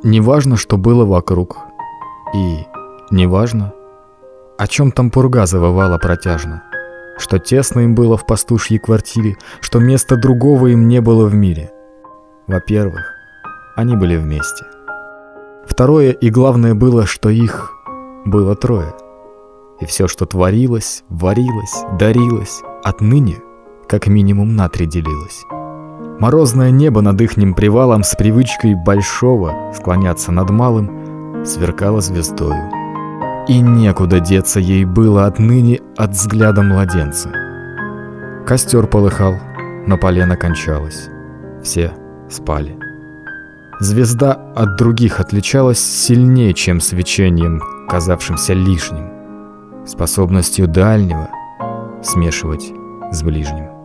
неважно, что было вокруг, и неважно, о чем там пурга завывала протяжно, что тесно им было в пастушьей квартире, что места другого им не было в мире. Во-первых, они были вместе. Второе и главное было, что их было трое. И все, что творилось, варилось, дарилось, отныне как минимум на 3 делилось. Морозное небо над ихним привалом с привычкой большого склоняться над малым сверкало звездою. И некуда деться ей было отныне от взгляда младенца. Костер полыхал, но полено кончалось. Все спали. Звезда от других отличалась сильнее, чем свечением, казавшимся лишним, способностью дальнего смешивать с ближним.